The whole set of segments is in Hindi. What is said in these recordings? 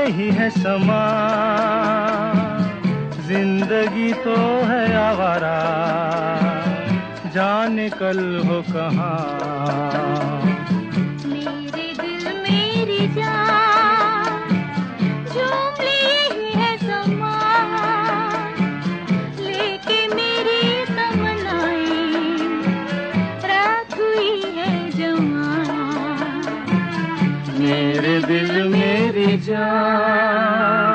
यही है समा, जिंदगी तो है आवारा, जाने कल हो कहाँ। मेरे दिल मेरी जान, झूम ले यही है समा, लेके मेरी तमन्नाएं रात हुई है जवां। मेरे दिल मेरी जान।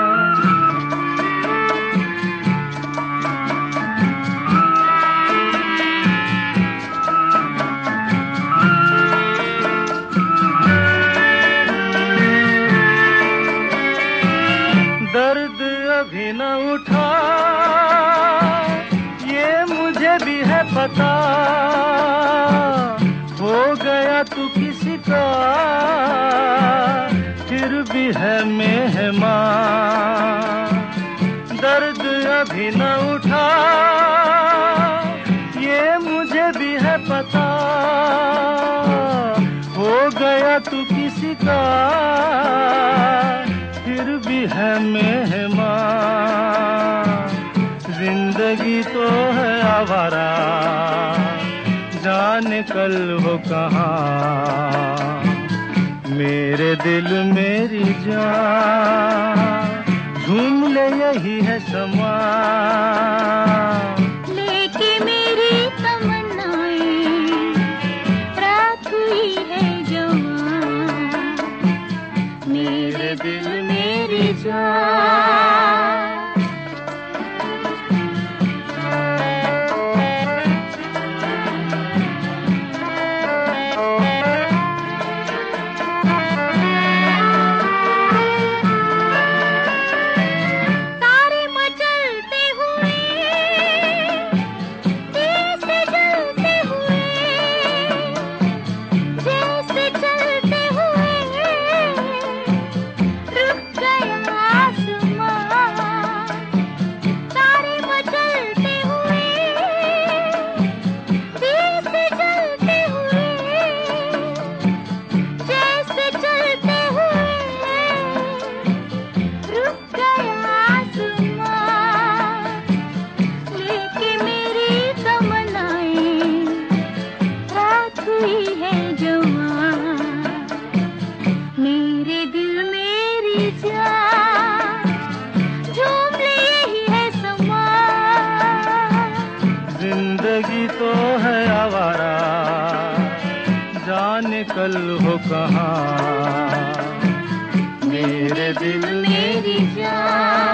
दर्द अभी न उठा, ये मुझे भी है पता, हो गया तू किसी का फिर भी है मेहमान। दर्द अभी न उठा, ये मुझे भी है पता, हो गया तू किसी का फिर भी है मेहमान। जिंदगी तो है आवारा, जाने कल हो कहाँ। मेरे दिल मेरी जान, झूम ले यही है समा, लेके मेरी तमन्नाएं रात हुई है जवां। मेरे दिल मेरी जान। मेरे दिल मेरी जान, झूम ले यही है समा, जिंदगी तो है आवारा, जाने कल हो कहाँ। मेरे दिल मेरी जान।